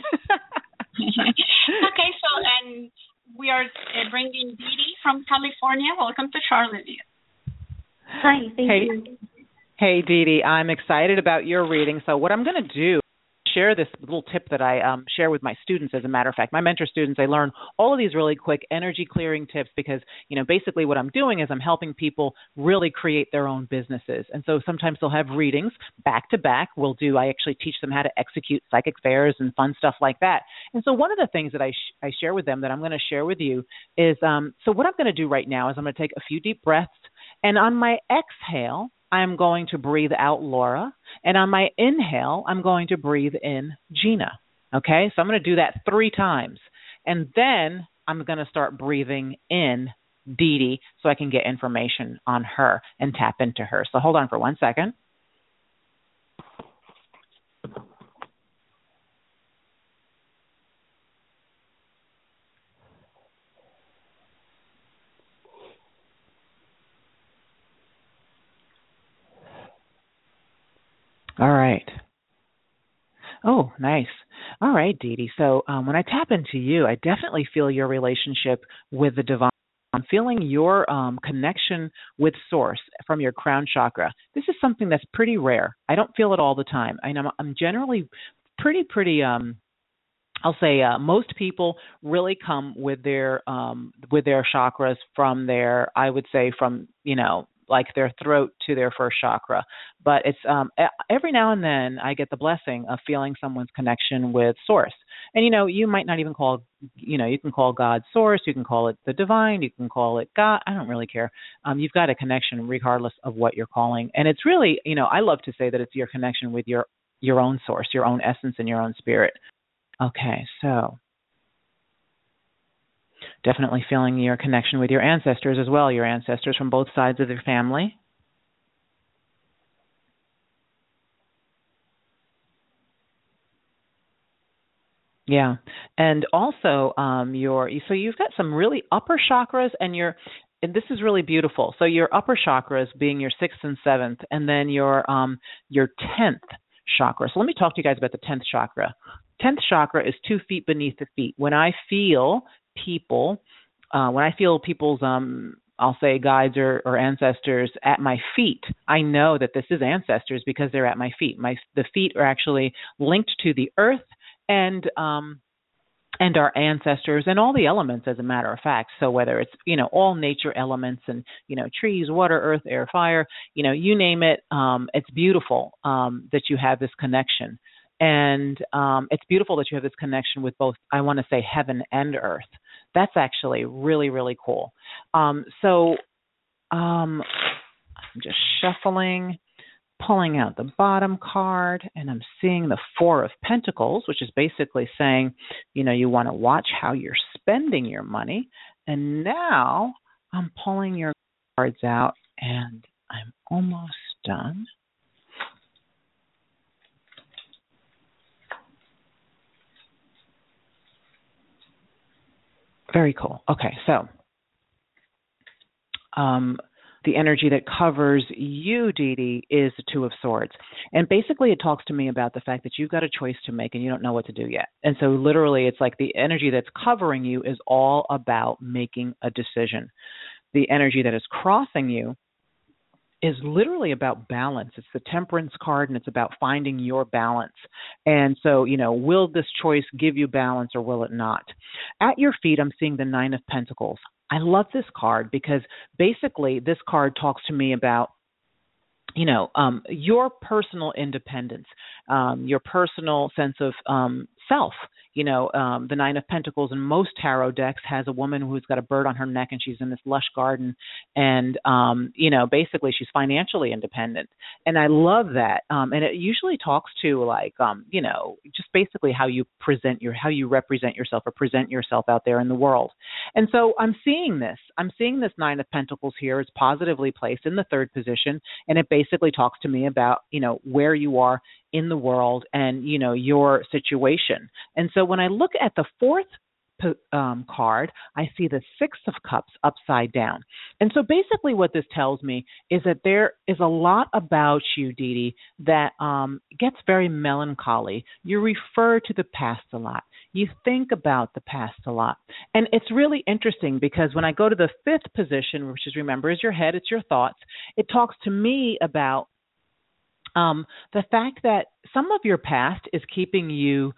Okay, so and we are bringing Dee Dee from California. Welcome to Charlottesville. Hi, thank you. Hey, Dee Dee, I'm excited about your reading. So what I'm going to do, share this little tip that I share with my students. As a matter of fact, my mentor students, I learn all of these really quick energy clearing tips because, basically what I'm doing is I'm helping people really create their own businesses. And so sometimes they'll have readings back to back. I actually teach them how to execute psychic fairs and fun stuff like that. And so one of the things that I share with them that I'm going to share with you is, so what I'm going to do right now is I'm going to take a few deep breaths, and on my exhale, I'm going to breathe out Laura, and on my inhale, I'm going to breathe in Gina. Okay, so I'm going to do that 3 times, and then I'm going to start breathing in Dee Dee so I can get information on her and tap into her. So hold on for 1 second. All right. Oh, nice. All right, Dee Dee. So when I tap into you, I definitely feel your relationship with the divine. I'm feeling your connection with Source from your crown chakra. This is something that's pretty rare. I don't feel it all the time. I'm generally pretty. I'll say most people really come with their chakras from their, I would say, from like their throat to their first chakra. But it's every now and then I get the blessing of feeling someone's connection with Source. And you might not even call, you can call God Source, you can call it the divine, you can call it God. I don't really care. You've got a connection regardless of what you're calling. And it's really, I love to say that it's your connection with your own source, your own essence, and your own spirit. Okay, so definitely feeling your connection with your ancestors as well, your ancestors from both sides of their family. Yeah, and also so you've got some really upper chakras, and this is really beautiful. So your upper chakras being your 6th and 7th, and then your 10th chakra. So let me talk to you guys about the 10th chakra. 10th chakra is 2 feet beneath the feet. When I feel people's, I'll say guides or ancestors at my feet, I know that this is ancestors because they're at my feet. The feet are actually linked to the earth and our ancestors and all the elements, as a matter of fact. So whether it's all nature elements and trees, water, earth, air, fire, you name it, it's beautiful that you have this connection. And it's beautiful that you have this connection with both, I want to say, heaven and earth. That's actually really, really cool. So I'm just shuffling, pulling out the bottom card, and I'm seeing the 4 of Pentacles, which is basically saying, you want to watch how you're spending your money. And now I'm pulling your cards out, and I'm almost done. Very cool. Okay, so the energy that covers you, Dee Dee, is the 2 of Swords. And basically it talks to me about the fact that you've got a choice to make and you don't know what to do yet. And so literally it's like the energy that's covering you is all about making a decision. The energy that is crossing you is literally about balance. It's the Temperance card, and it's about finding your balance. And so, will this choice give you balance or will it not? At your feet, I'm seeing the 9 of Pentacles. I love this card because basically this card talks to me about your personal independence, your personal sense of self. The 9 of Pentacles in most tarot decks has a woman who's got a bird on her neck and she's in this lush garden, and basically she's financially independent. And I love that. And it usually talks to just basically how you represent yourself or present yourself out there in the world. And so I'm seeing this 9 of Pentacles here is positively placed in the 3rd position, and it basically talks to me about where you are in the world and your situation. And so when I look at the 4th card, I see the 6 of Cups upside down. And so basically what this tells me is that there is a lot about you, Dee Dee, that gets very melancholy. You refer to the past a lot. You think about the past a lot. And it's really interesting because when I go to the 5th position, which is, remember, is your head, it's your thoughts, it talks to me about the fact that some of your past is keeping you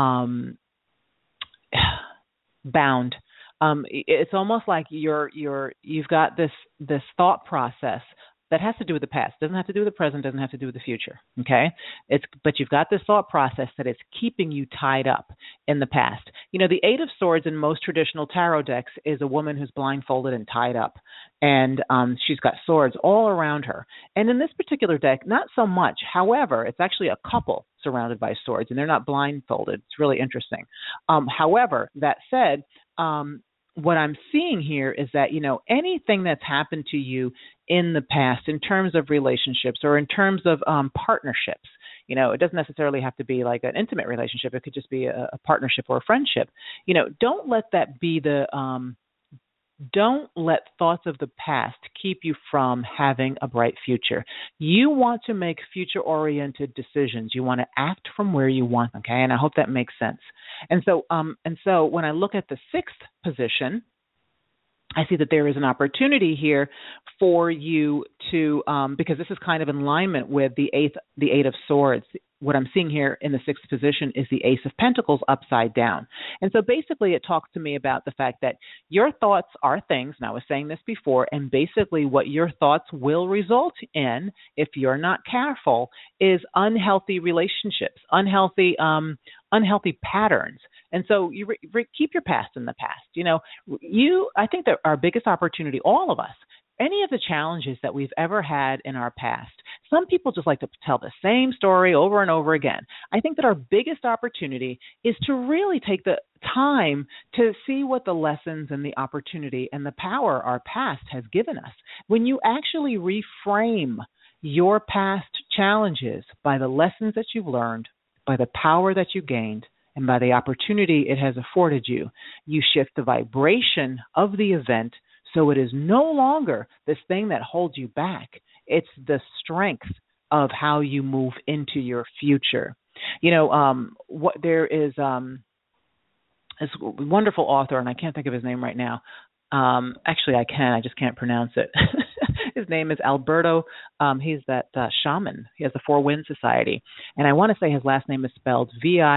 bound. It's almost like you've got this thought process that has to do with the past. Doesn't have to do with the present, doesn't have to do with the future. Okay? But you've got this thought process that is keeping you tied up in the past. The 8 of Swords in most traditional tarot decks is a woman who's blindfolded and tied up. And she's got swords all around her. And in this particular deck, not so much. However, it's actually a couple surrounded by swords, and they're not blindfolded. It's really interesting. However, that said, what I'm seeing here is that, anything that's happened to you in the past in terms of relationships or in terms of partnerships, it doesn't necessarily have to be like an intimate relationship. It could just be a partnership or a friendship. Don't let that be the don't let thoughts of the past keep you from having a bright future. You want to make future-oriented decisions. You want to act from where you want, okay? And I hope that makes sense. And so when I look at the 6th position, I see that there is an opportunity here for you to, because this is kind of in alignment with the Eight of Swords. What I'm seeing here in the 6th position is the Ace of Pentacles upside down. And so basically it talks to me about the fact that your thoughts are things, and I was saying this before, and basically what your thoughts will result in, if you're not careful, is unhealthy relationships, unhealthy patterns. And so you keep your past in the past. I think that our biggest opportunity, all of us, any of the challenges that we've ever had in our past, some people just like to tell the same story over and over again. I think that our biggest opportunity is to really take the time to see what the lessons and the opportunity and the power our past has given us. When you actually reframe your past challenges by the lessons that you've learned, by the power that you gained, and by the opportunity it has afforded you, you shift the vibration of the event so it is no longer this thing that holds you back. It's the strength of how you move into your future. There is this wonderful author, and I can't think of his name right now. Actually, I can. I just can't pronounce it. His name is Alberto. He's that shaman. He has the Four Winds Society. And I want to say his last name is spelled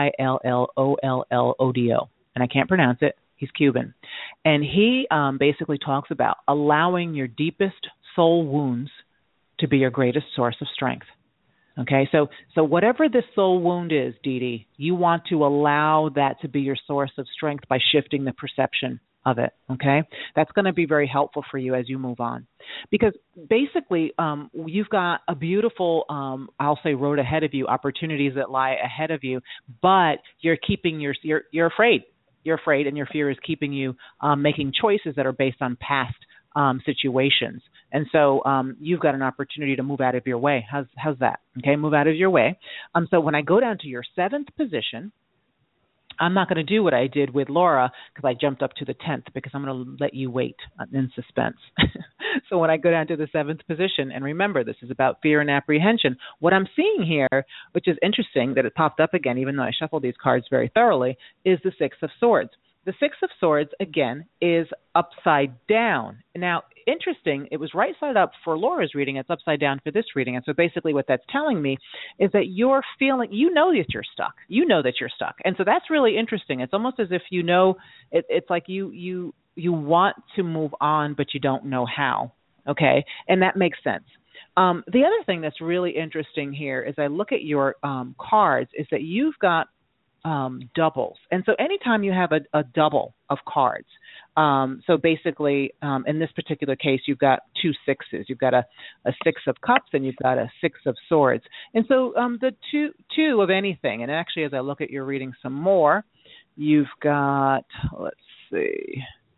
Villollodo. And I can't pronounce it. He's Cuban. And he basically talks about allowing your deepest soul wounds to be your greatest source of strength. Okay, so whatever this soul wound is, Dee Dee, you want to allow that to be your source of strength by shifting the perception of it, okay? That's going to be very helpful for you as you move on. Because basically, you've got a beautiful, I'll say, road ahead of you, opportunities that lie ahead of you, but you're keeping you're afraid. You're afraid, and your fear is keeping you making choices that are based on past situations. And so you've got an opportunity to move out of your way. How's that? Okay, move out of your way. So when I go down to your 7th position, I'm not going to do what I did with Laura because I jumped up to the 10th because I'm going to let you wait in suspense. So when I go down to the 7th position, and remember, this is about fear and apprehension, what I'm seeing here, which is interesting that it popped up again, even though I shuffled these cards very thoroughly, is the 6 of Swords. The 6 of Swords, again, is upside down. Now, interesting, it was right side up for Laura's reading. It's upside down for this reading. And so basically what that's telling me is that you're feeling, you know that you're stuck. You know that you're stuck. And so that's really interesting. It's almost as if it's like you want to move on, but you don't know how. Okay? And that makes sense. The other thing that's really interesting here as I look at your cards is that you've got doubles. And so anytime you have a double of cards, so basically in this particular case, you've got 2 6s. You've got a 6 of cups and you've got a 6 of swords. And so the two of anything, and actually as I look at your reading some more, you've got, let's see,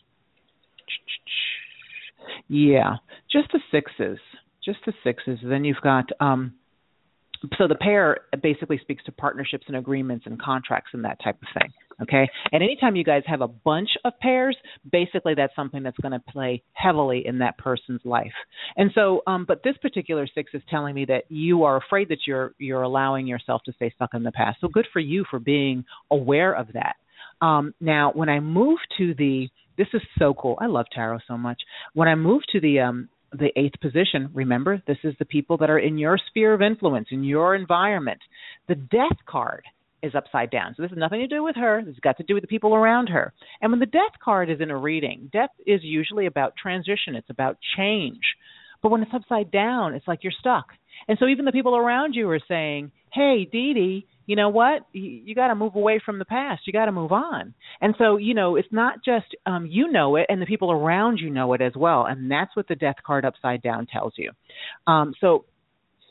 yeah, just the 6s. Just the 6s. Then you've got so the pair basically speaks to partnerships and agreements and contracts and that type of thing, okay? And anytime you guys have a bunch of pairs, basically that's something that's going to play heavily in that person's life. And so, but this particular 6 is telling me that you are afraid that you're allowing yourself to stay stuck in the past. So good for you for being aware of that. Now, when I move to this is so cool. I love tarot so much. When I move to the 8th position, remember, this is the people that are in your sphere of influence, in your environment. The Death card is upside down. So this has nothing to do with her. This has got to do with the people around her. And when the Death card is in a reading, death is usually about transition. It's about change. But when it's upside down, it's like you're stuck. And so even the people around you are saying, hey, Dee Dee, you know what? You got to move away from the past. You got to move on. And so, it's not just you know it, and the people around you know it as well. And that's what the Death card upside down tells you. So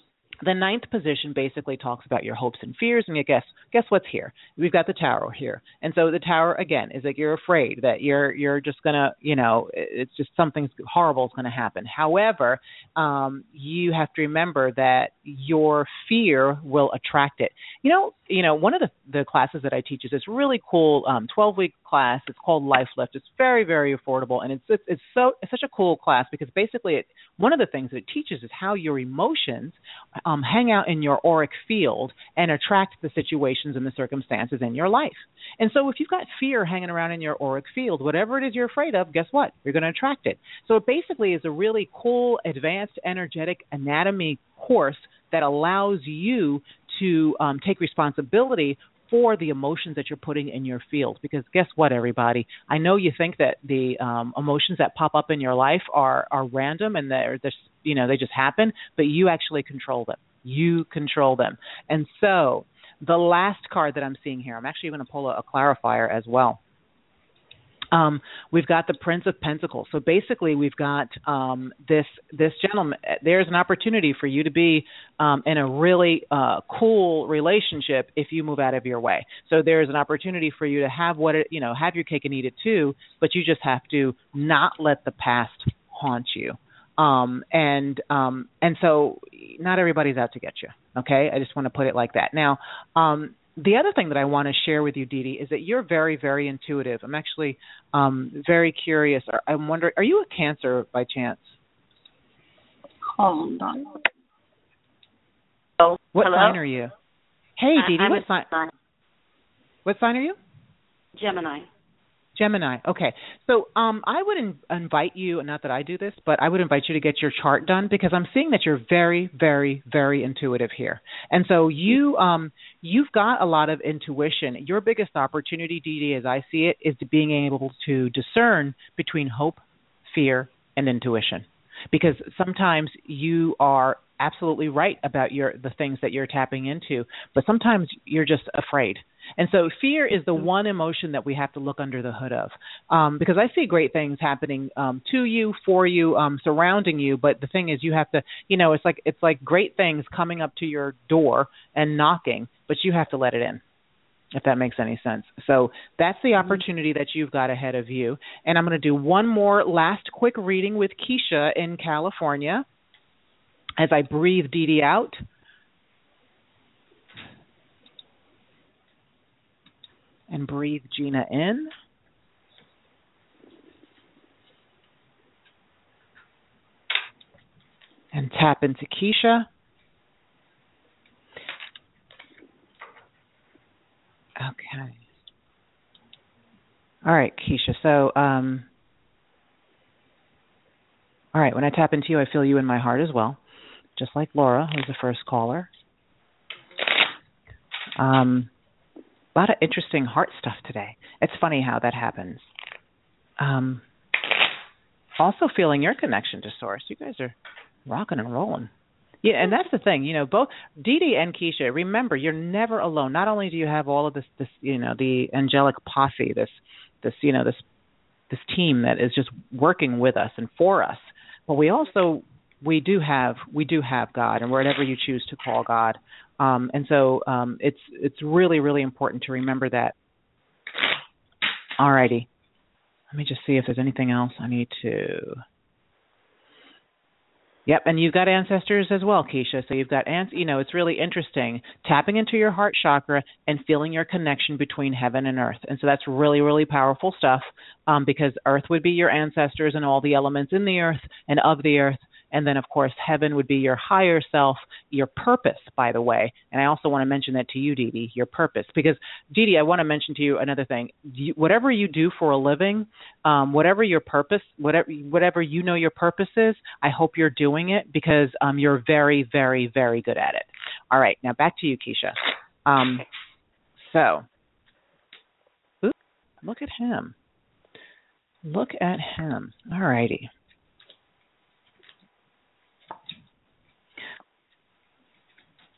The ninth position basically talks about your hopes and fears, and you guess what's here? We've got the Tower here, and so the Tower again is like you're afraid that you're just gonna, it's just something horrible is going to happen. However, you have to remember that your fear will attract it. One of the classes that I teach is this really cool 12-week class. It's called Life Lift. It's very, very affordable, and it's such a cool class because basically one of the things that it teaches is how your emotions hang out in your auric field and attract the situations and the circumstances in your life. And so if you've got fear hanging around in your auric field, whatever it is you're afraid of, guess what? You're going to attract it. So it basically is a really cool, advanced, energetic anatomy course that allows you to take responsibility for the emotions that you're putting in your field. Because guess what, everybody? I know you think that the emotions that pop up in your life are random and they just happen, but you actually control them. You control them. And so the last card that I'm seeing here, I'm actually going to pull a clarifier as well. We've got the Prince of Pentacles. So basically we've got this gentleman. There's an opportunity for you to be in a really cool relationship if you move out of your way. So there's an opportunity for you to have have your cake and eat it too, but you just have to not let the past haunt you. And so not everybody's out to get you. Okay. I just want to put it like that. Now, the other thing that I want to share with you, Dee Dee, is that you're very, very intuitive. I'm actually very curious. I'm wondering, are you a Cancer by chance? Hold on. Oh, what hello? sign are you? Hey, Dee Dee, what sign? What sign are you? Gemini. Gemini. Okay. So I would invite you, not that I do this, but I would invite you to get your chart done because I'm seeing that you're very, very, very intuitive here. And so you've got a lot of intuition. Your biggest opportunity, Dee Dee, as I see it, is to being able to discern between hope, fear, and intuition. Because sometimes you are absolutely right about the things that you're tapping into, but sometimes you're just afraid. And so fear is the one emotion that we have to look under the hood of, because I see great things happening to you, for you, surrounding you. But the thing is, you have to, it's like great things coming up to your door and knocking, but you have to let it in, if that makes any sense. So that's the opportunity that you've got ahead of you. And I'm going to do one more last quick reading with Keisha in California as I breathe Dee Dee out. And breathe Gina in. And tap into Keisha. Okay. All right, Keisha. So, all right, when I tap into you, I feel you in my heart as well, just like Laura, who's the first caller. A lot of interesting heart stuff today. It's funny how that happens. Also feeling your connection to Source. You guys are rocking and rolling. Yeah, and that's the thing. Both Dee Dee and Keisha, remember, you're never alone. Not only do you have all of this the angelic posse, this team that is just working with us and for us, but we do have God, and whatever you choose to call God. And so it's really, really important to remember that. All righty. Let me just see if there's anything else I need to. Yep, and you've got ancestors as well, Keisha. So you've got it's really interesting, tapping into your heart chakra and feeling your connection between heaven and earth. And so that's really, really powerful stuff because earth would be your ancestors and all the elements in the earth and of the earth. And then, of course, heaven would be your higher self, your purpose, by the way. And I also want to mention that to you, Dee Dee, your purpose. Because, Dee Dee, I want to mention to you another thing. Whatever you do for a living, whatever your purpose, whatever your purpose is, I hope you're doing it because you're very, very, very good at it. All right. Now, back to you, Keisha. Look at him. Look at him. All righty.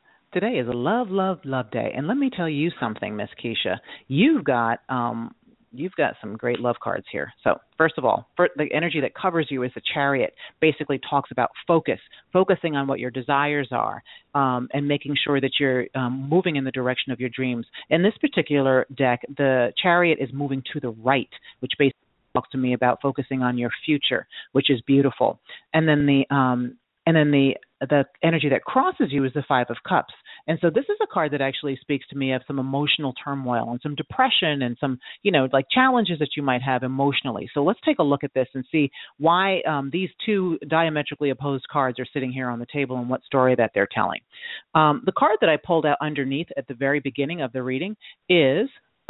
Today is a love, love, love day. And let me tell you something, Miss Keisha. You've got you've got some great love cards here. So first of all, the energy that covers you is the Chariot. Basically talks about focusing on what your desires are, and making sure that you're moving in the direction of your dreams. In this particular deck, the Chariot is moving to the right, which basically talks to me about focusing on your future, which is beautiful. And then the energy that crosses you is the Five of Cups. And so this is a card that actually speaks to me of some emotional turmoil and some depression and some, like challenges that you might have emotionally. So let's take a look at this and see why these two diametrically opposed cards are sitting here on the table and what story that they're telling. The card that I pulled out underneath at the very beginning of the reading is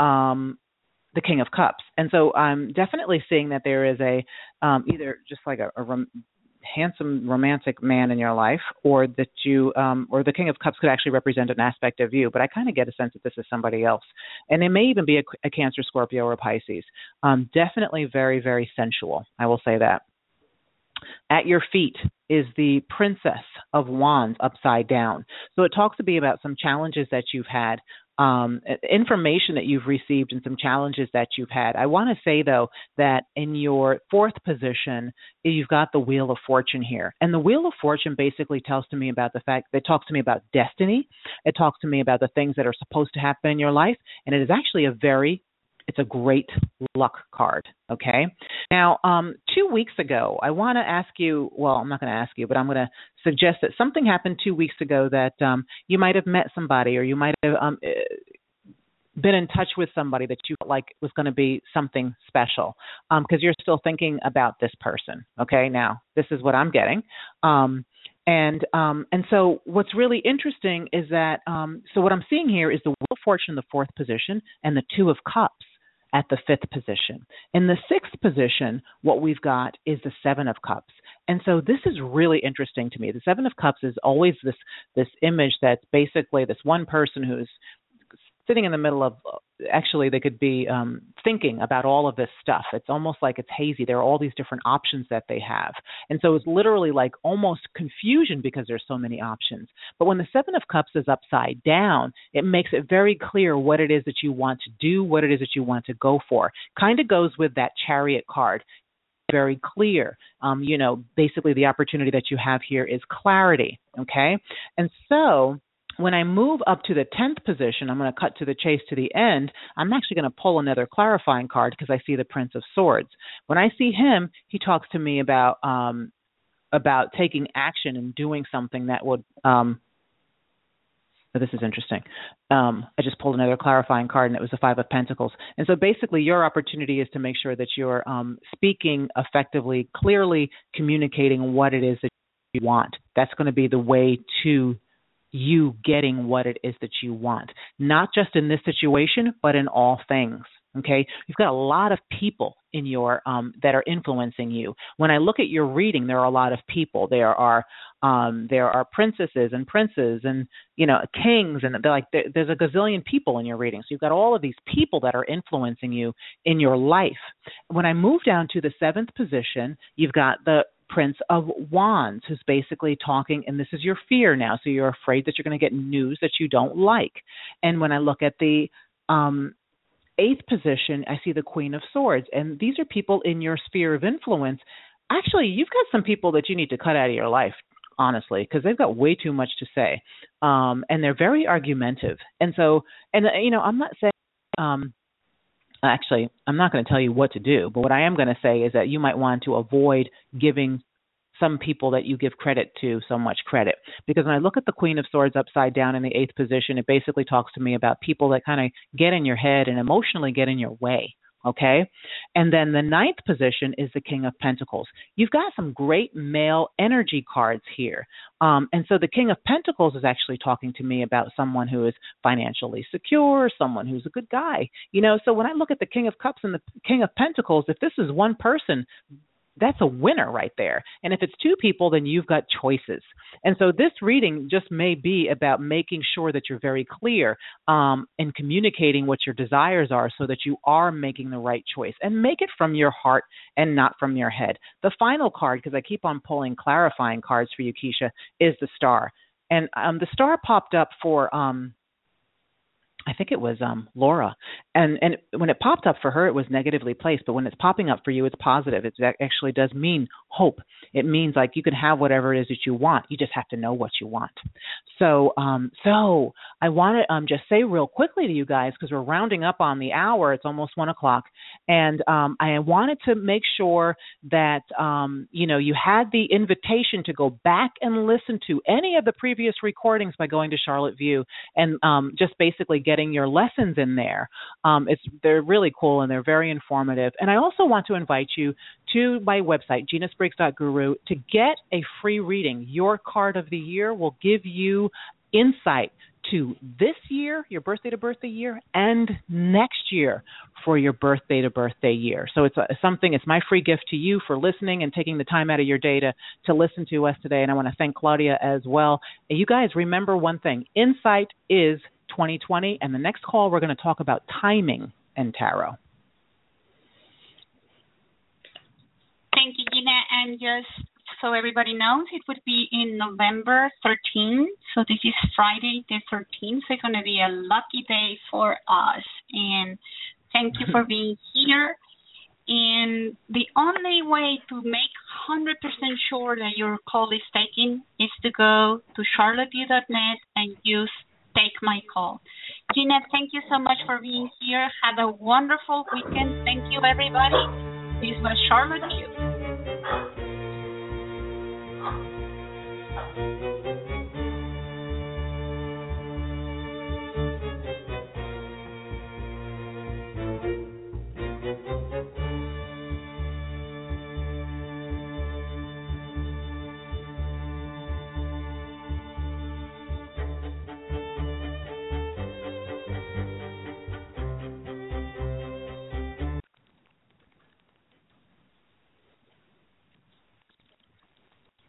the King of Cups. And so I'm definitely seeing that there is a either just like a handsome romantic man in your life, or that you or the King of Cups could actually represent an aspect of you, but I kind of get a sense that this is somebody else. And it may even be a Cancer, Scorpio, or Pisces. Definitely very, very sensual, I will say that. At your feet is the Princess of Wands upside down. So it talks to me about some challenges that you've had, information that you've received and some challenges that you've had. I want to say, though, that in your fourth position, you've got the Wheel of Fortune here. And the Wheel of Fortune basically tells to me about the fact that it talks to me about destiny. It talks to me about the things that are supposed to happen in your life. And it is actually it's a great luck card, okay? Now, 2 weeks ago, I want to ask you, well, I'm not going to ask you, but I'm going to suggest that something happened 2 weeks ago that you might have met somebody, or you might have been in touch with somebody that you felt like was going to be something special, because you're still thinking about this person, okay? Now, this is what I'm getting. And so what's really interesting is that, so what I'm seeing here is the Wheel of Fortune in the fourth position and the Two of Cups at the fifth position. In the sixth position, what we've got is the Seven of Cups. And so this is really interesting to me. The Seven of Cups is always this image that's basically this one person who's sitting in the middle of, actually they could be thinking about all of this stuff. It's almost like it's hazy. There are all these different options that they have. And so it's literally like almost confusion because there's so many options. But when the Seven of Cups is upside down, it makes it very clear what it is that you want to do, what it is that you want to go for. Kind of goes with that Chariot card. Very clear. Basically the opportunity that you have here is clarity, okay? And so when I move up to the 10th position, I'm going to cut to the chase to the end. I'm actually going to pull another clarifying card because I see the Prince of Swords. When I see him, he talks to me about taking action and doing something that would this is interesting. I just pulled another clarifying card, and it was the Five of Pentacles. And so basically your opportunity is to make sure that you're speaking effectively, clearly communicating what it is that you want. That's going to be the way to you getting what it is that you want, not just in this situation, but in all things. Okay, you've got a lot of people in your that are influencing you. When I look at your reading, there are a lot of people. There are princesses and princes and kings, and there's a gazillion people in your reading. So you've got all of these people that are influencing you in your life. When I move down to the seventh position, you've got the Prince of Wands, who's basically talking, and this is your fear now. So you're afraid that you're going to get news that you don't like. And when I look at the eighth position, I see the Queen of Swords, and these are people in your sphere of influence. Actually, you've got some people that you need to cut out of your life, honestly, because they've got way too much to say, and they're very argumentative. And so, I'm not saying, actually, I'm not going to tell you what to do, but what I am going to say is that you might want to avoid giving some people that you give credit to so much credit. Because when I look at the Queen of Swords upside down in the eighth position, it basically talks to me about people that kind of get in your head and emotionally get in your way. Okay? And then the ninth position is the King of Pentacles. You've got some great male energy cards here. And so the King of Pentacles is actually talking to me about someone who is financially secure, someone who's a good guy. So when I look at the King of Cups and the King of Pentacles, if this is one person, that's a winner right there. And if it's two people, then you've got choices. And so this reading just may be about making sure that you're very clear in communicating what your desires are so that you are making the right choice. And make it from your heart and not from your head. The final card, because I keep on pulling clarifying cards for you, Keisha, is the Star. And the Star popped up for I think it was Laura, and when it popped up for her, it was negatively placed. But when it's popping up for you, it's positive. It actually does mean hope. It means like you can have whatever it is that you want. You just have to know what you want. So I want to just say real quickly to you guys, because we're rounding up on the hour. It's almost 1:00, and I wanted to make sure that you had the invitation to go back and listen to any of the previous recordings by going to Charlotte View and just basically getting your lessons in there. They're really cool and they're very informative. And I also want to invite you to my website, GinaSpriggs.guru, to get a free reading. Your card of the year will give you insight to this year, your birthday to birthday year, and next year for your birthday to birthday year. So it's my free gift to you for listening and taking the time out of your day to listen to us today. And I want to thank Claudia as well. And you guys remember one thing, insight is 2020, and the next call we're going to talk about timing and tarot. Thank you, Gina. And just so everybody knows, it would be in November 13th. So this is Friday the 13th. So it's going to be a lucky day for us. And thank you for being here. And the only way to make 100% sure that your call is taken is to go to charlotteview.net and use Take My Call. Gina, thank you so much for being here. Have a wonderful weekend. Thank you, everybody. This was Charlotte View.